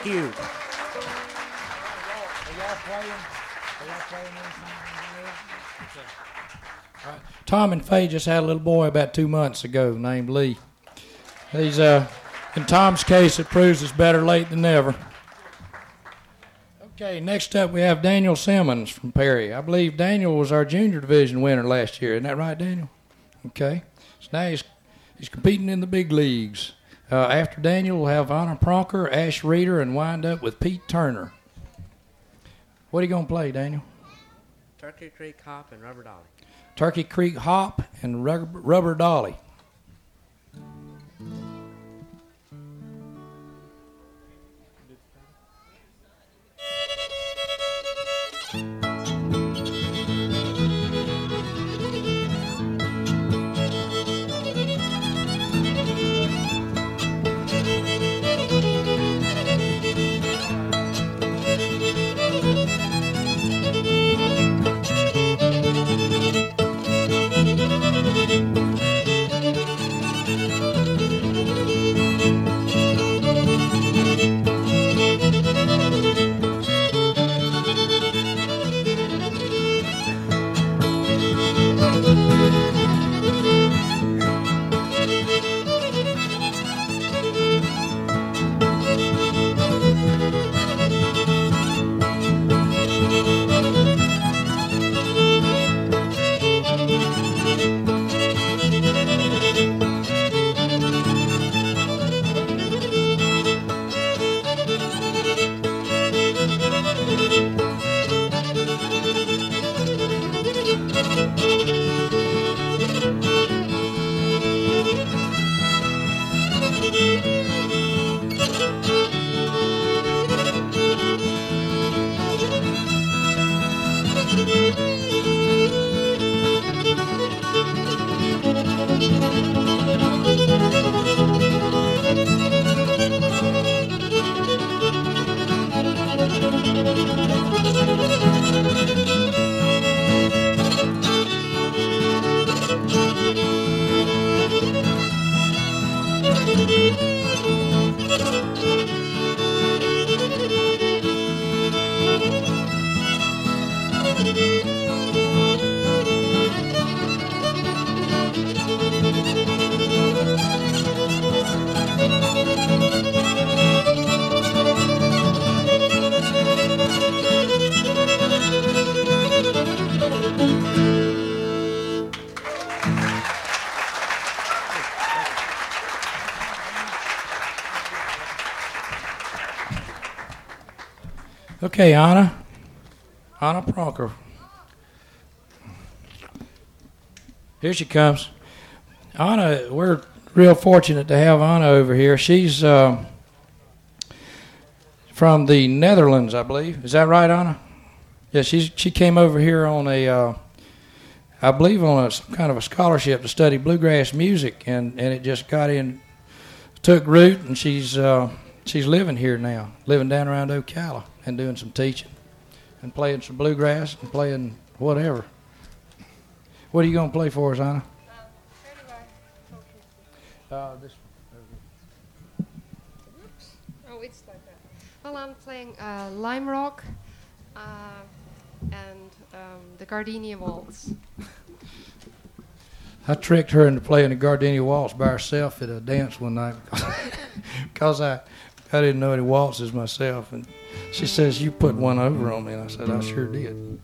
you. Are y'all playing? All right. Tom and Faye just had a little boy about 2 months ago named Lee. He's in Tom's case, it proves it's better late than never. Okay, next up we have Daniel Simmons from Perry. I believe Daniel was our junior division winner last year. Isn't that right, Daniel? Okay. So now he's competing in the big leagues. After Daniel, we'll have Anna Pronker, Ash Reeder, and wind up with Pete Turner. What are you going to play, Daniel? Turkey Creek Hop and Rubber Dolly. Turkey Creek Hop and Rubber Dolly. Okay, Anna Pronker. Here she comes. Anna, we're real fortunate to have Anna over here. She's from the Netherlands, I believe. Is that right, Anna? Yeah, she came over here on I believe on some kind of a scholarship to study bluegrass music, and it just took root, and she's living here now, living down around Ocala and doing some teaching and playing some bluegrass and playing whatever. What are you going to play for us, Anna? This. Oops. Oh, it's like that. Well, I'm playing Lime Rock and the Gardenia Waltz. I tricked her into playing the Gardenia Waltz by herself at a dance one night because I didn't know any waltzes myself, and she says, "You put one over on me," and I said, "I sure did."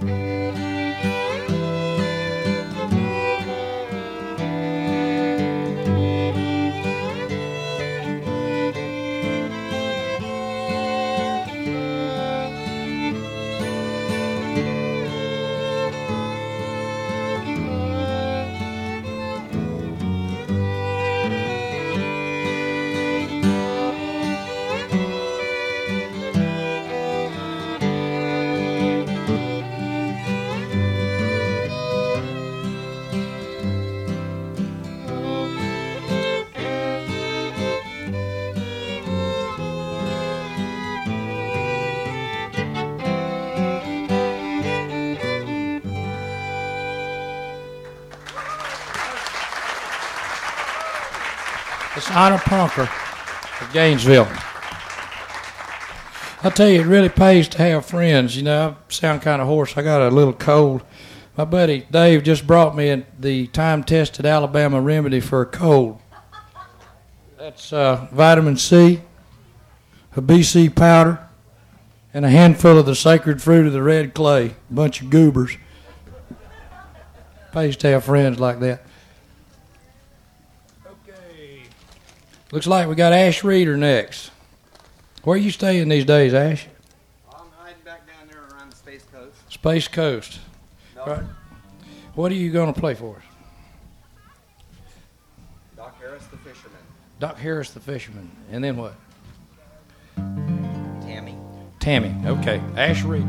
It's Honor Punker of Gainesville. I tell you, it really pays to have friends. You know, I sound kind of hoarse. I got a little cold. My buddy Dave just brought me the time-tested Alabama remedy for a cold. That's vitamin C, a BC powder, and a handful of the sacred fruit of the red clay. A bunch of goobers. Pays to have friends like that. Okay. Looks like we got Ash Reeder next. Where are you staying these days, Ash? I'm hiding back down there around the Space Coast. Space Coast. No. Right. What are you going to play for us? Doc Harris, the fisherman. Doc Harris, the fisherman. And then what? Tammy. Tammy. Okay. Ash Reeder.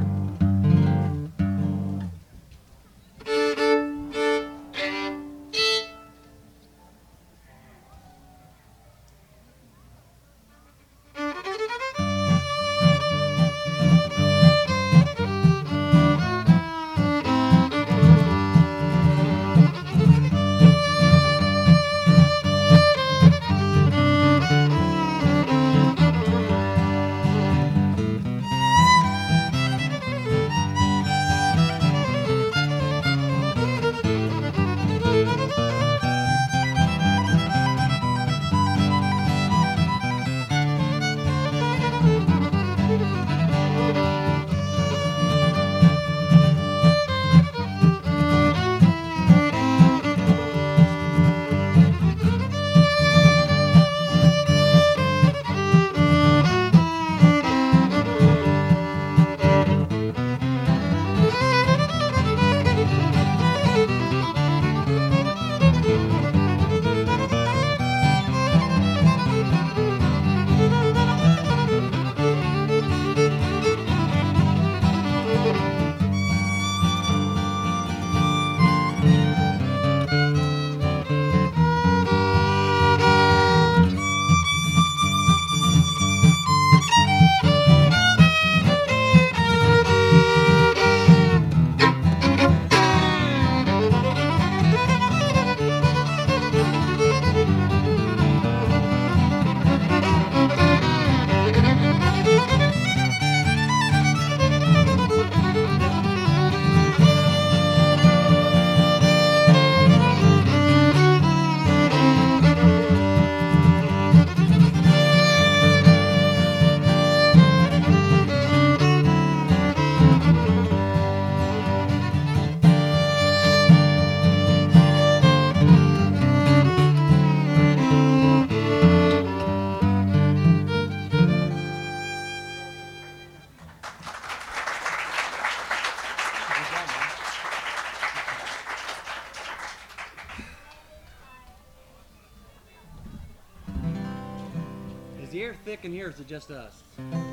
Is the air thick in here, or is it just us?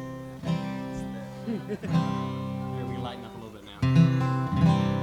Here, we can lighten up a little bit now.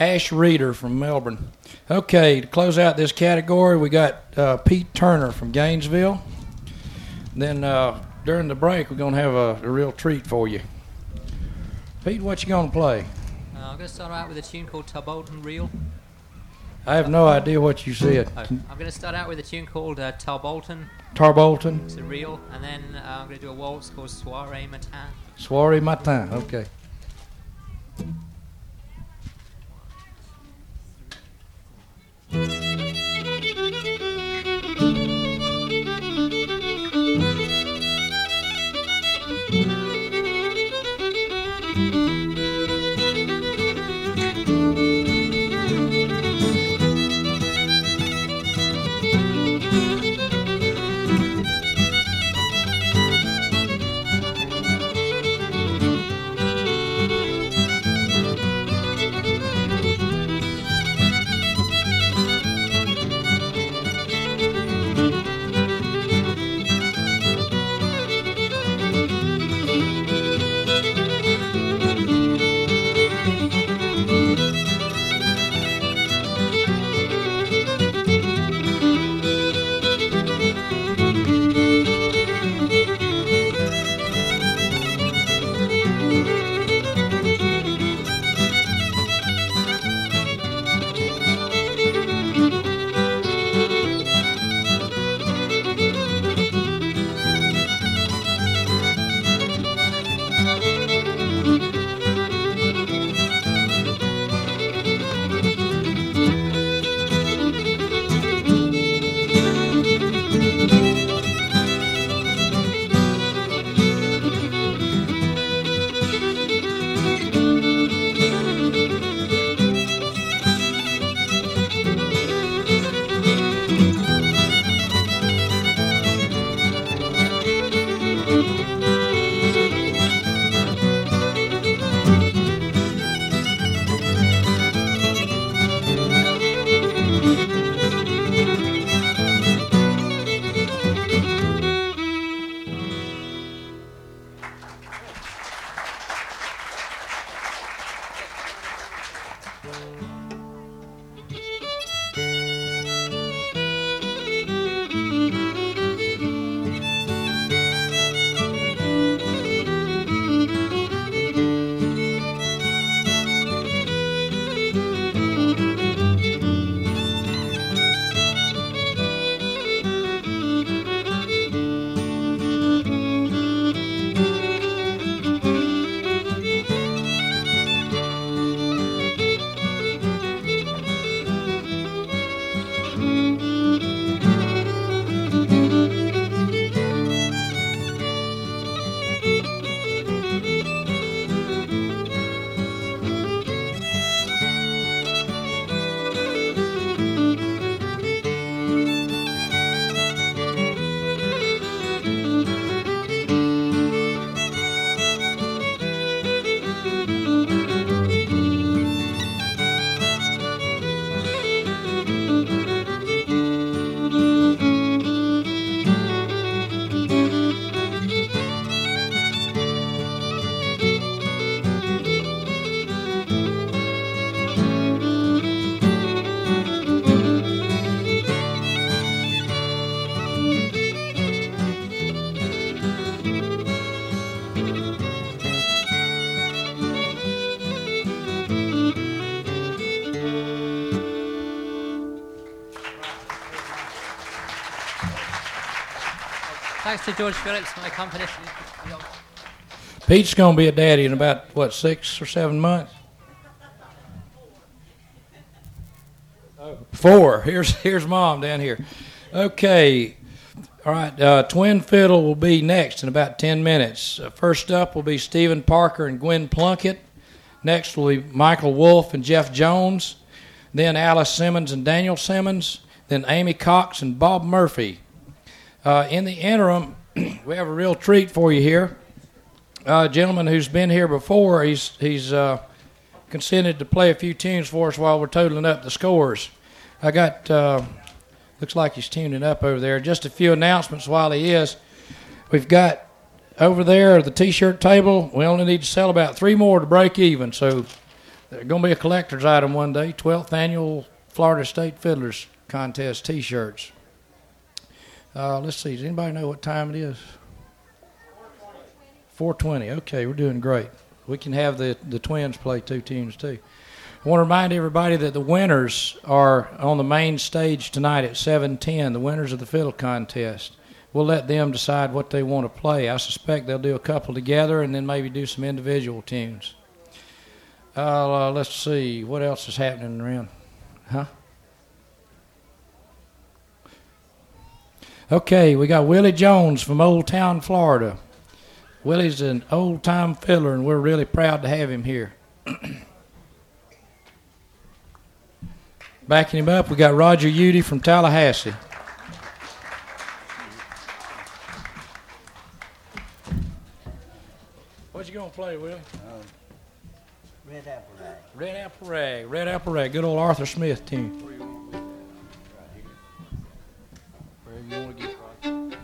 Ash Reeder from Melbourne. Okay, to close out this category, we got Pete Turner from Gainesville. Then during the break, we're going to have a real treat for you. Pete, what you going to play? I'm going to start out with a tune called Tarbolton Reel. I have no idea what you said. I'm going to start out with a tune called Tarbolton. Tarbolton? It's a reel. And then I'm going to do a waltz called Soirée Matin. Soirée Matin, okay. Thanks to George Phillips, my accompanist. Pete's going to be a daddy in about, 6 or 7 months? 4. Here's Mom down here. Okay. All right. Twin fiddle will be next in about 10 minutes. First up will be Stephen Parker and Gwen Plunkett. Next will be Michael Wolfe and Jeff Jones. Then Alice Simmons and Daniel Simmons. Then Amy Cox and Bob Murphy. In the interim, we have a real treat for you here. A gentleman who's been here before, he's consented to play a few tunes for us while we're totaling up the scores. I got, looks like he's tuning up over there. Just a few announcements while he is. We've got over there the T-shirt table. We only need to sell about 3 more to break even, so There's going to be a collector's item one day, 12th Annual Florida State Fiddlers Contest T-shirts. Let's see, does anybody know what time it is? 4:20. Okay, we're doing great. We can have the Twins play 2 tunes, too. I want to remind everybody that the winners are on the main stage tonight at 7:10, the winners of the fiddle contest. We'll let them decide what they want to play. I suspect they'll do a couple together and then maybe do some individual tunes. Let's see, what else is happening around? Huh? Okay, we got Willie Jones from Old Town, Florida. Willie's an old-time fiddler, and we're really proud to have him here. Backing him up, we got Roger Udy from Tallahassee. What you gonna play, Willie? Red Apple Rag. Red Apple Rag. Red Apple Rag. Good old Arthur Smith tune. Wherever you want to get, Roger.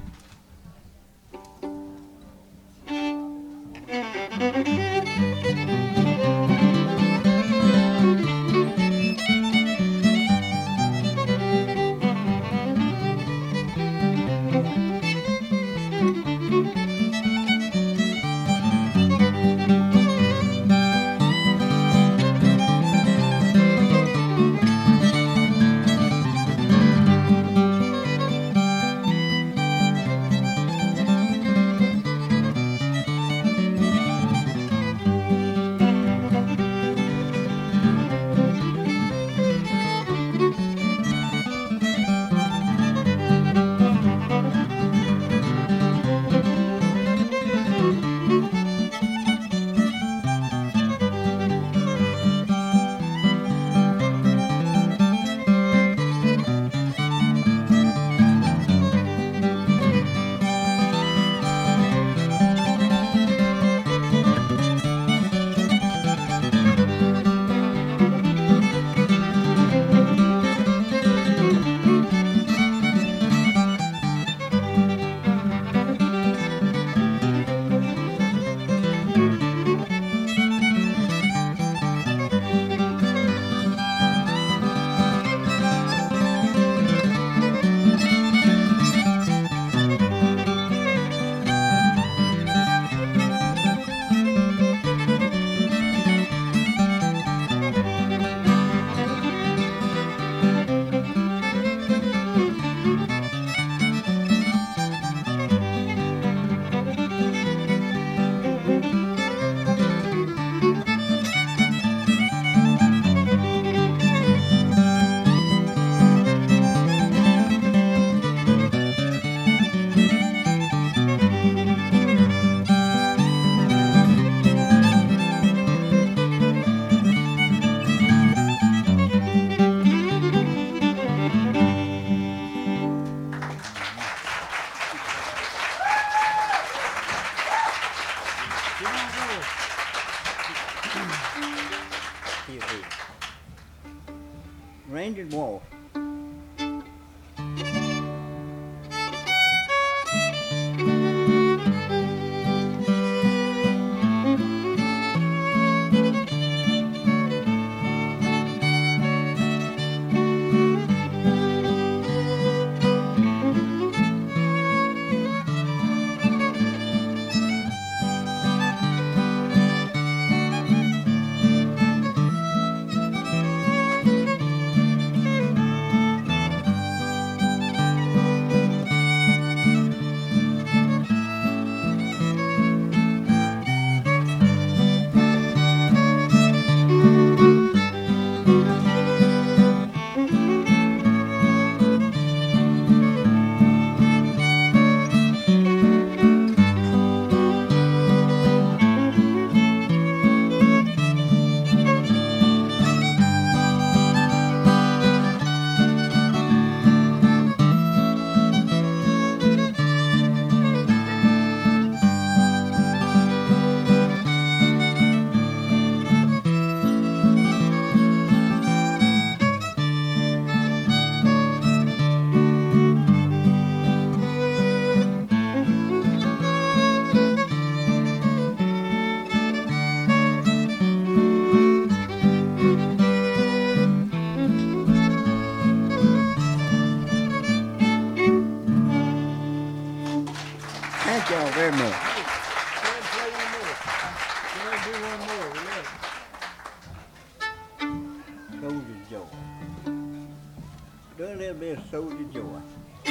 Do a little bit of Soldier Joy.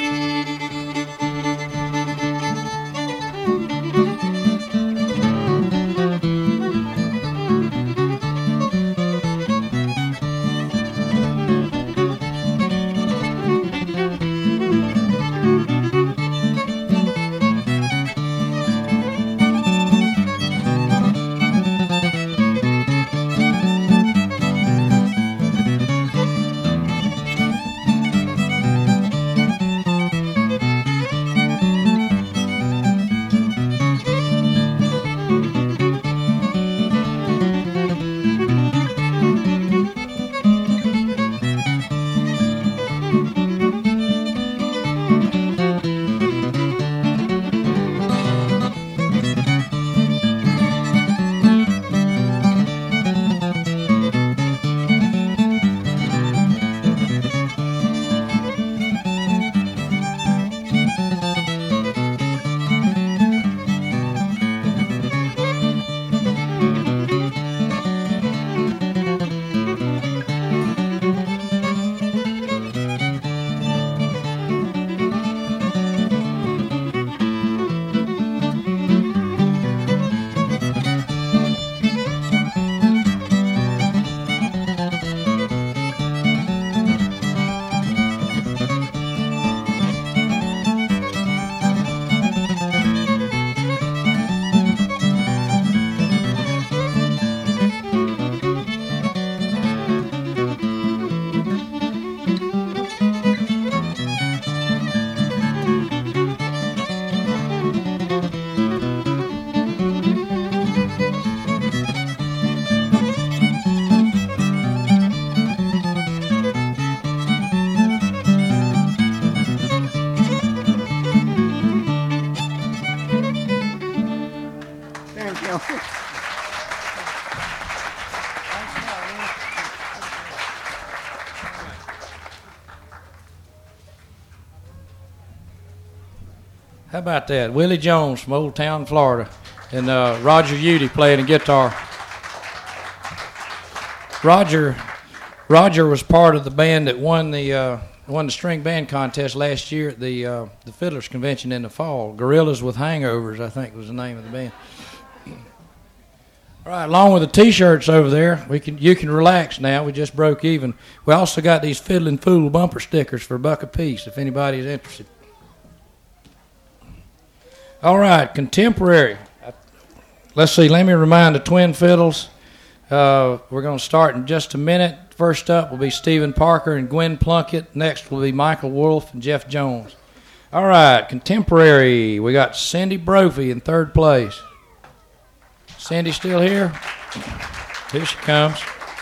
Thank you. How about that? Willie Jones from Old Town, Florida, and Roger Udy playing the guitar. Roger was part of the band that won the string band contest last year at the Fiddlers Convention in the fall. Gorillas with Hangovers, I think, was the name of the band. All right, along with the T-shirts over there, you can relax now. We just broke even. We also got these Fiddlin' Fool bumper stickers for $1 a piece if anybody's interested. All right, contemporary. Let's see, let me remind the Twin Fiddles. We're going to start in just a minute. First up will be Stephen Parker and Gwen Plunkett. Next will be Michael Wolf and Jeff Jones. All right, contemporary. We got Cindy Brophy in third place. Cindy still here? Here she comes.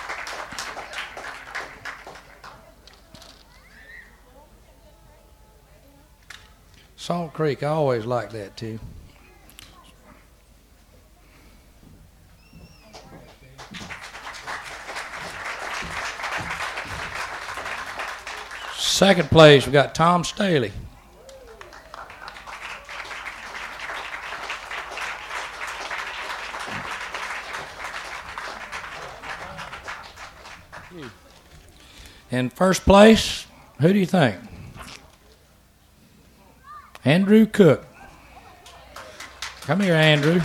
Salt Creek, I always like that too. Second place, we got Tom Staley. In first place, who do you think? Andrew Cook. Come here, Andrew.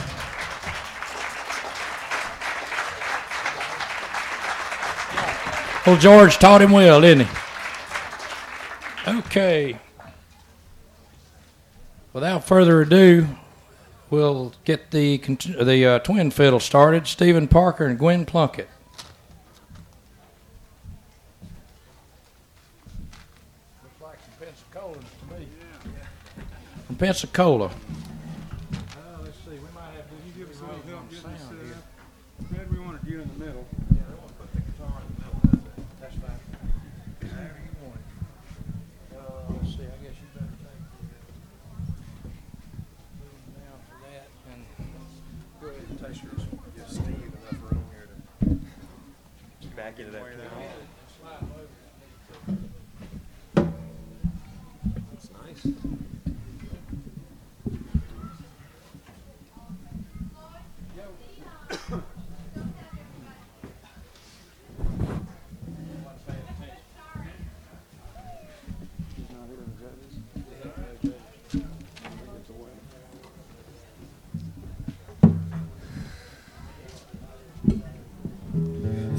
Well, George taught him well, didn't he? Okay. Without further ado, we'll get the twin fiddle started. Stephen Parker and Gwen Plunkett. Looks like some Pensacola to me. From Pensacola. Let's see. We might have to. You give us a little help getting this set up. Fred, we wanted you in the middle. Yeah, they want to put the guitar in the middle. That's fine. However you want it. Let's see. I guess you better take the down for that and go ahead and take yours. Give Steve enough room here to Back into that. That's nice.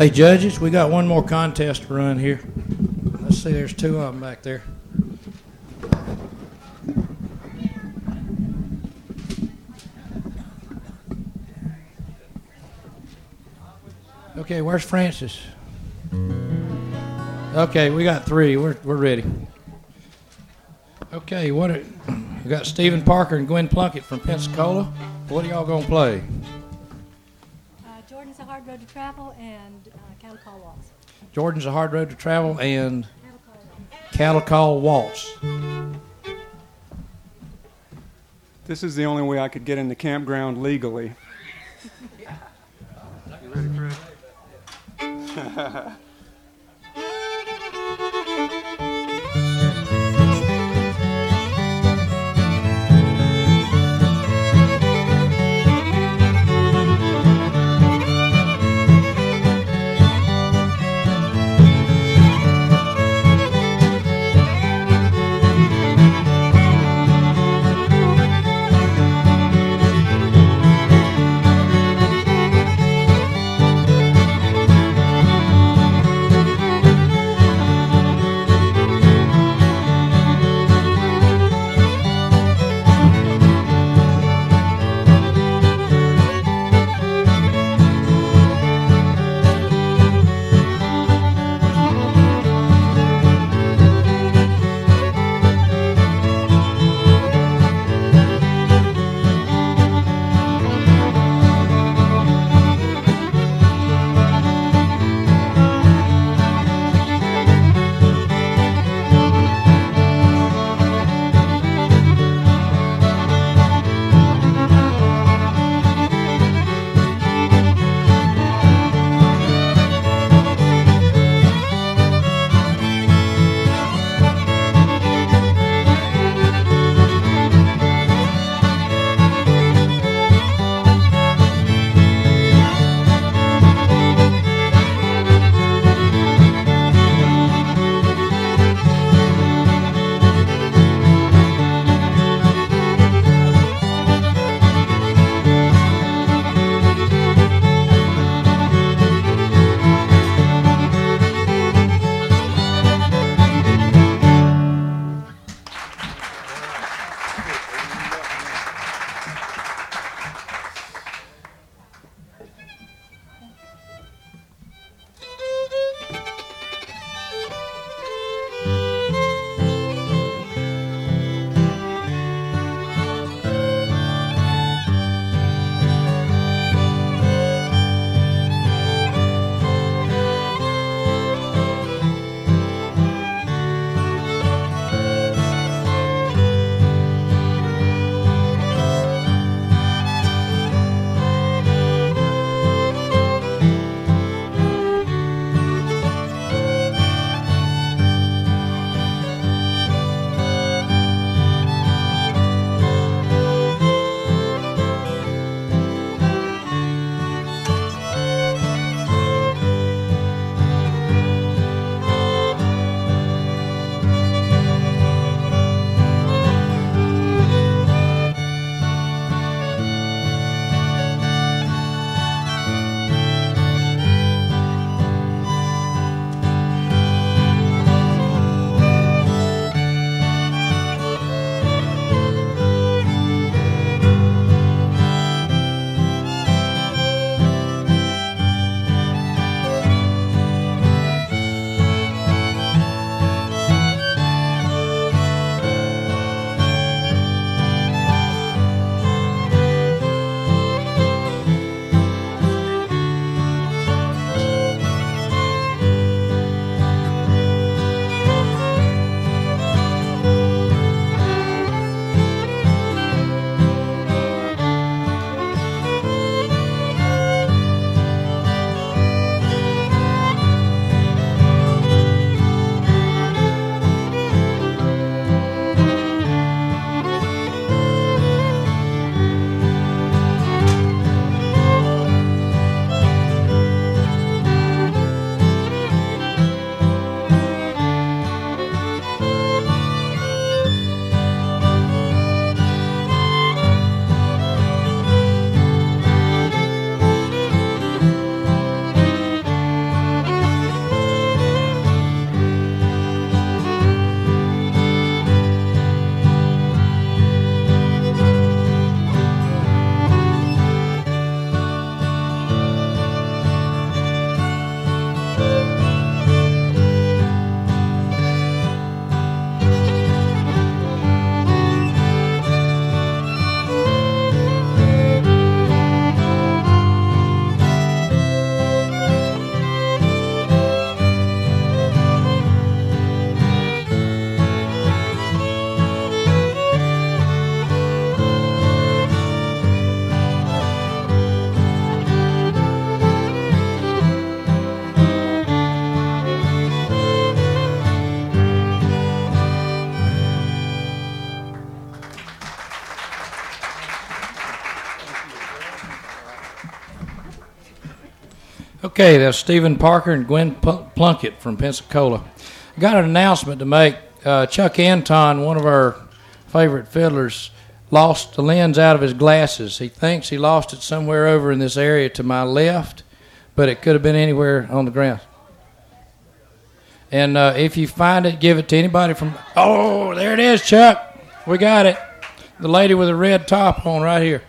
Hey, judges, we got one more contest to run here. Let's see, there's two of them back there. Okay, where's Francis? Okay, we got three. We're ready. Okay, we got Stephen Parker and Gwen Plunkett from Pensacola. What are y'all gonna play? Jordan's a hard road to travel, and Cattle Call Waltz. Jordan's a hard road to travel and Cattle Call Waltz. This is the only way I could get in the campground legally. You ready, Fred? Okay, that's Stephen Parker and Gwen Plunkett from Pensacola. I got an announcement to make. Chuck Anton, one of our favorite fiddlers, lost the lens out of his glasses. He thinks he lost it somewhere over in this area to my left, but it could have been anywhere on the ground. And if you find it, give it to anybody from... Oh, there it is, Chuck. We got it. The lady with the red top on right here.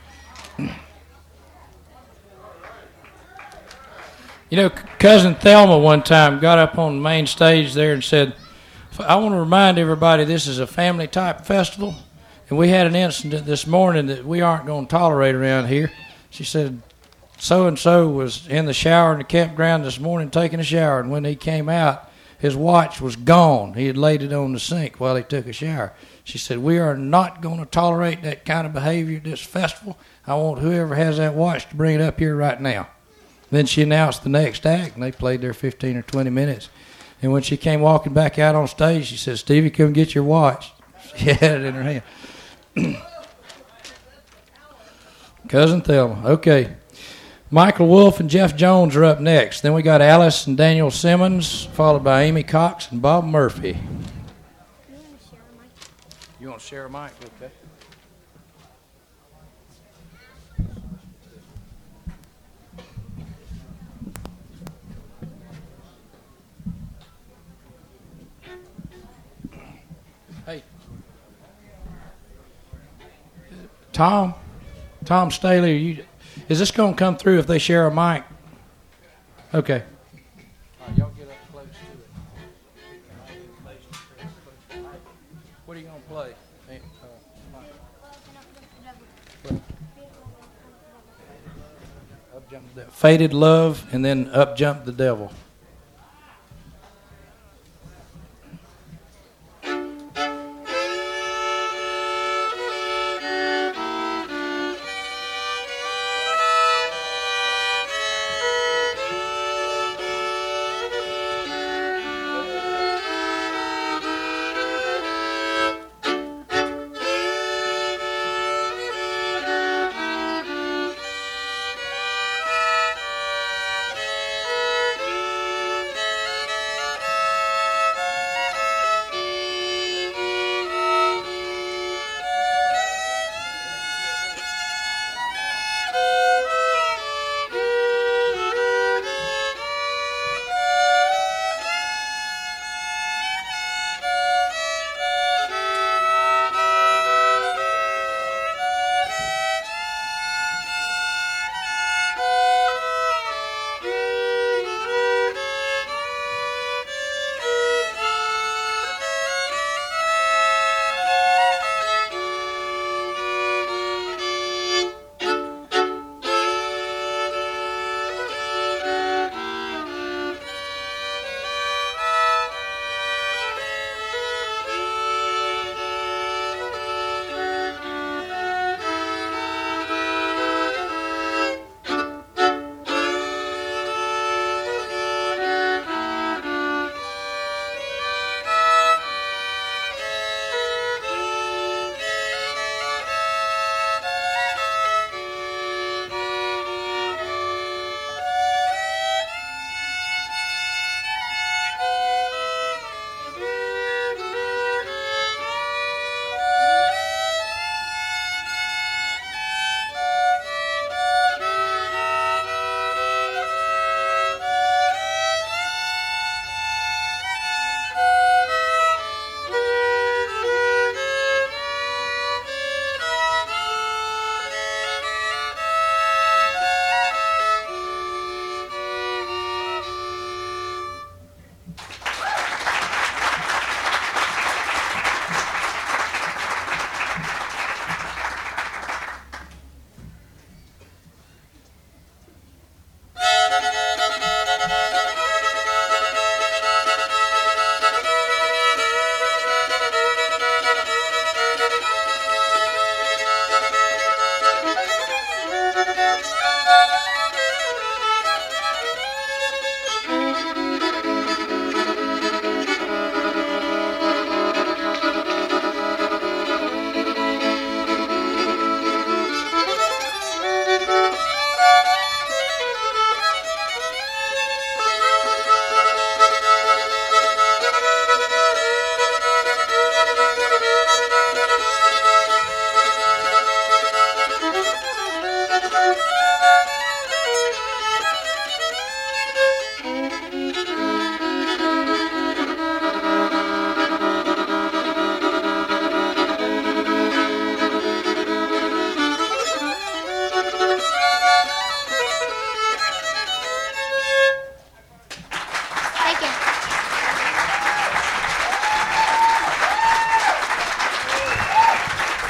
You know, Cousin Thelma one time got up on the main stage there and said, I want to remind everybody this is a family-type festival, and we had an incident this morning that we aren't going to tolerate around here. She said, so-and-so was in the shower in the campground this morning taking a shower, and when he came out, his watch was gone. He had laid it on the sink while he took a shower. She said, we are not going to tolerate that kind of behavior at this festival. I want whoever has that watch to bring it up here right now. Then she announced the next act, and they played there 15 or 20 minutes. And when she came walking back out on stage, she said, Stevie, come get your watch. She had it in her hand. Cousin Thelma. Okay. Michael Wolf and Jeff Jones are up next. Then we got Alice and Daniel Simmons, followed by Amy Cox and Bob Murphy. You want to share a mic? Okay. Hey. Tom Staley, is this going to come through if they share a mic? Okay. All right, y'all get up close to it. What are you going to play? Up jump the devil. Faded Love, and then Up Jump the Devil.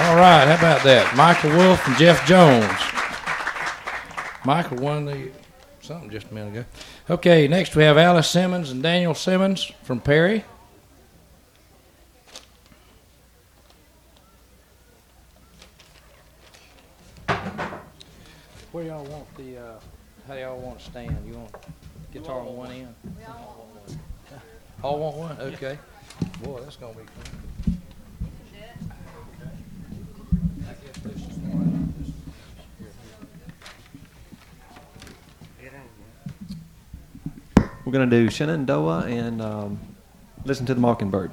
All right, how about that? Michael Wolf and Jeff Jones. Michael won the something just a minute ago. Okay, next we have Alice Simmons and Daniel Simmons from Perry. Where y'all want the, how y'all want to stand? You want guitar on one end? We all want one. All want one? Okay. Boy, that's going to be fun. I guess this is one. We're going to do Shenandoah and Listen to the Mockingbird.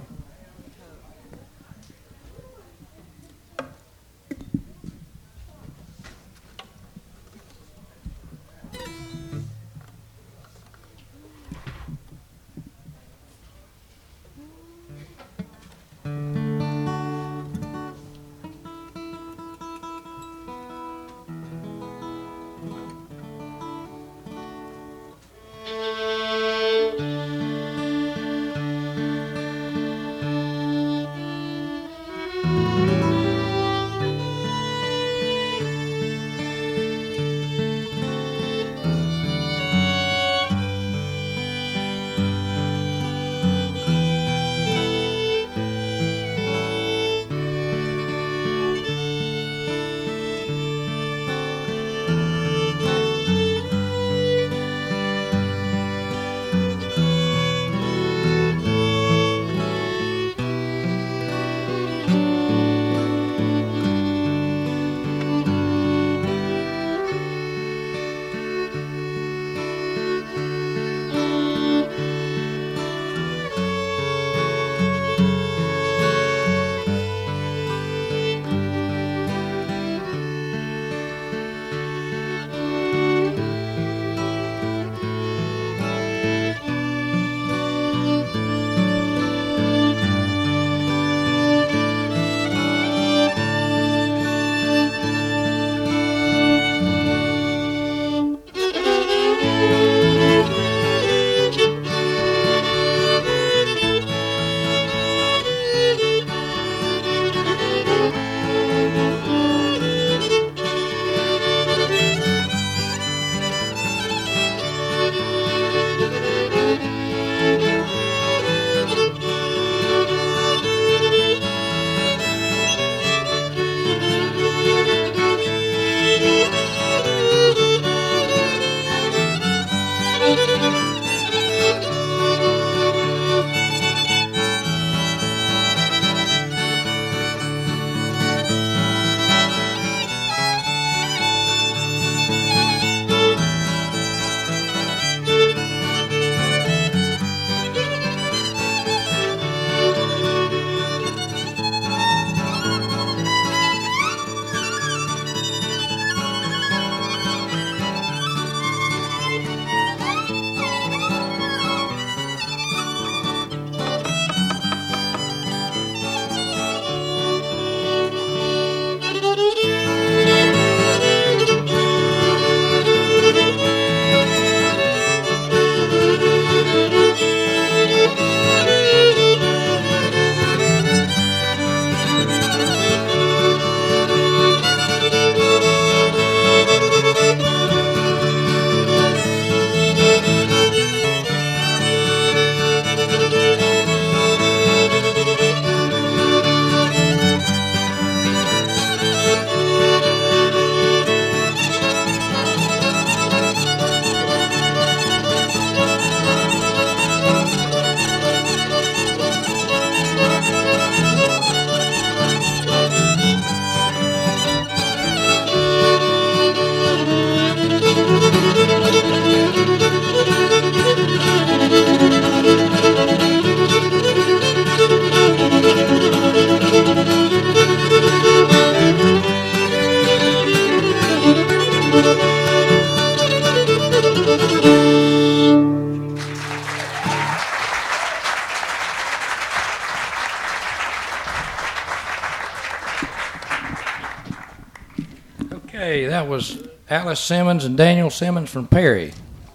Okay, that was Alice Simmons and Daniel Simmons from Perry.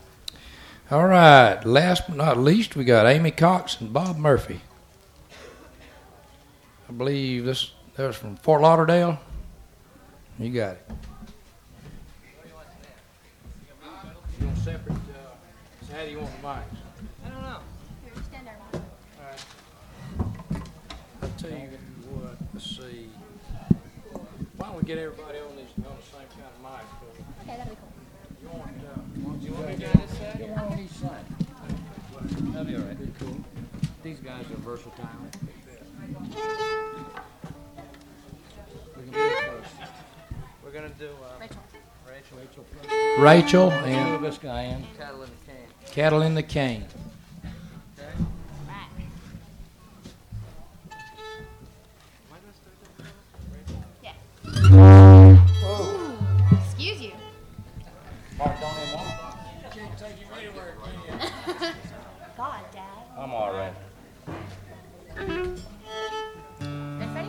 All right, last but not least, we got Amy Cox and Bob Murphy. I believe this That was from Fort Lauderdale. You got it. You want separate? So how do you want the mics? I don't know. Here, stand there, Mom. All right. I'll tell you what. Let's see. Why don't we get everybody on the same kind of mic? Okay, that'll be cool. You want me to get this side? Get one on each side. That'll be all right. Be cool. These guys are versatile. We can do it first. We're gonna do Rachel. Rachel. Rachel Little and bit Diane. Cattle in the Cane. Cattle in the Cane. Right. Yeah. Excuse you. Mark, don't even want. God, Dad. I'm all right. Guys ready?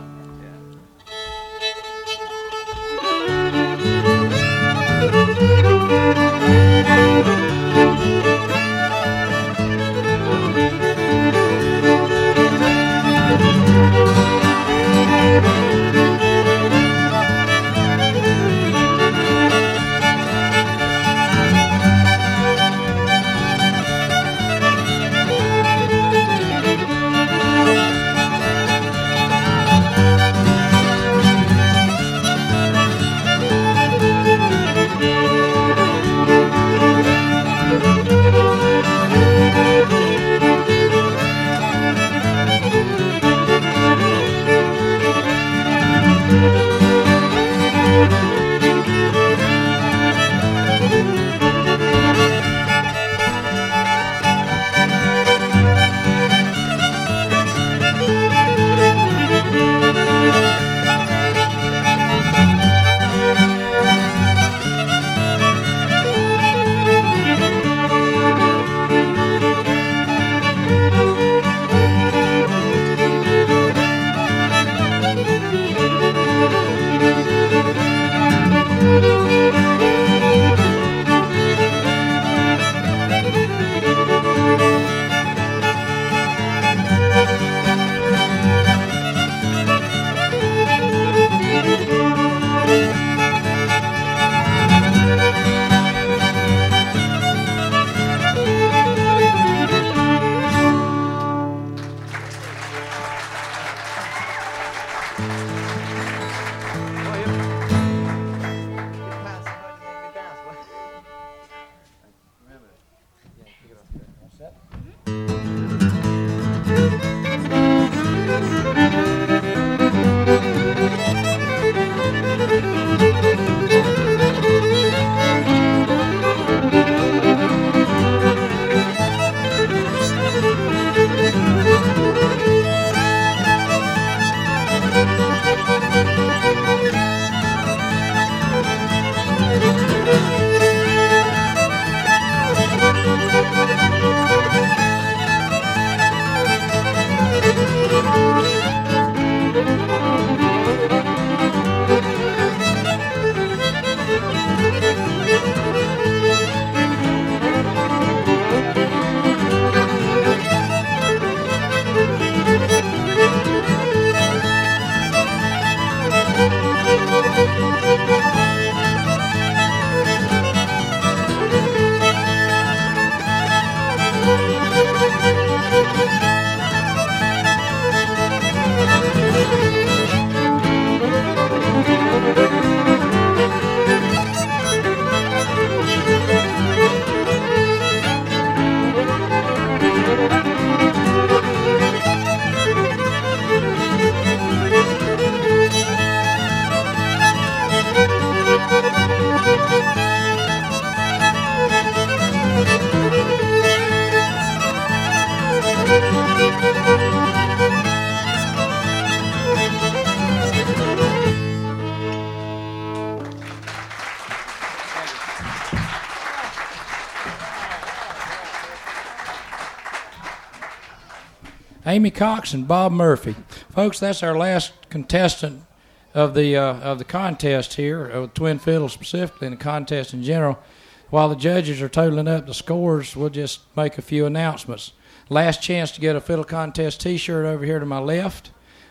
Amy Cox and Bob Murphy. Folks, that's our last contestant of the contest here, of Twin Fiddles specifically, and the contest in general. While the judges are totaling up the scores, we'll just make a few announcements. Last chance to get a Fiddle Contest T-shirt over here to my left.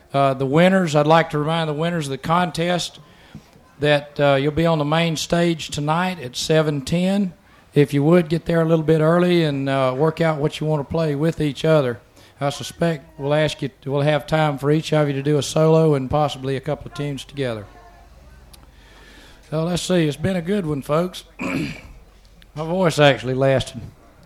The winners, I'd like to remind the winners of the contest that you'll be on the main stage tonight at 7:10. If you would, get there a little bit early and work out what you want to play with each other. I suspect we'll have time for each of you to do a solo and possibly a couple of tunes together. So let's see. It's been a good one, folks. My voice actually lasted.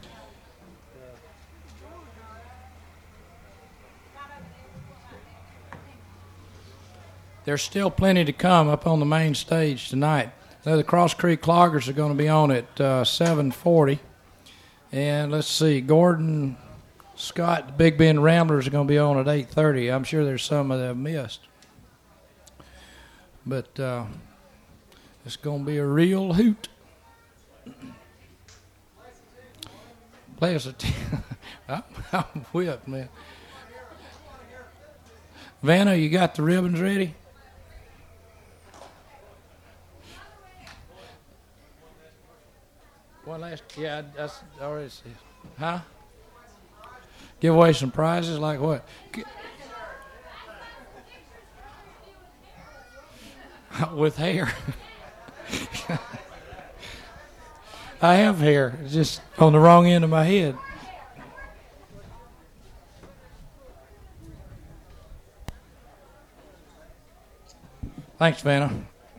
There's still plenty to come up on the main stage tonight. Now, the Cross Creek Cloggers are going to be on at 7:40. And let's see, Gordon Scott, the Big Bend Ramblers are going to be on at 8:30. I'm sure there's some that I've missed. But it's going to be a real hoot. Play us a I'm whipped, man. Vanna, you got the ribbons ready? One last, yeah, that's already said. Huh? Give away some prizes like what? With hair. I have hair. It's just on the wrong end of my head. Thanks, Vanna.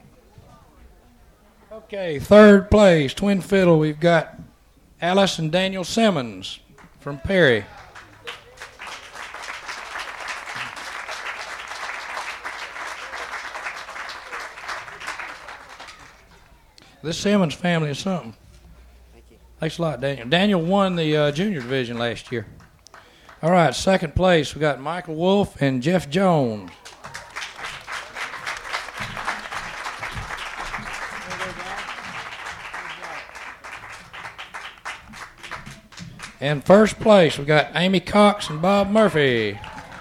Okay, third place, twin fiddle. We've got Alice and Daniel Simmons from Perry. This Simmons family is something. Thank you. Thanks a lot, Daniel. Daniel won the junior division last year. All right, second place, we got Michael Wolf and Jeff Jones. And first place, we got Amy Cox and Bob Murphy.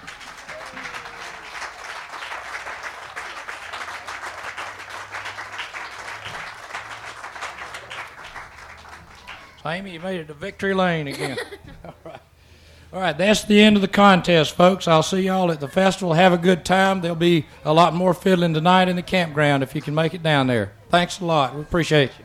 So Amy, you made it to victory lane again. All right, that's the end of the contest, folks. I'll see y'all at the festival. Have a good time. There'll be a lot more fiddling tonight in the campground if you can make it down there. Thanks a lot. We appreciate you.